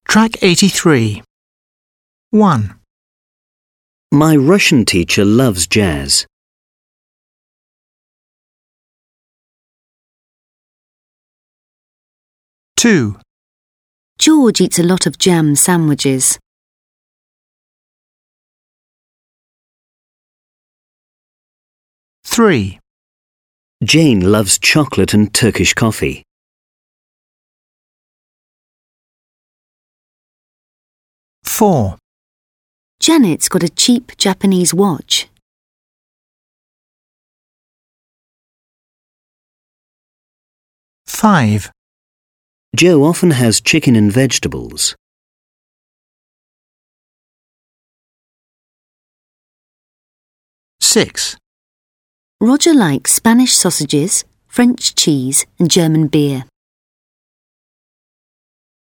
Track 83. 1, My Russian teacher loves jazz. 2, George eats a lot of jam sandwiches. 3, Jane loves chocolate and Turkish coffee. 4, Janet's got a cheap Japanese watch. 5, Joe often has chicken and vegetables. 6, Roger likes Spanish sausages, French cheese and German beer.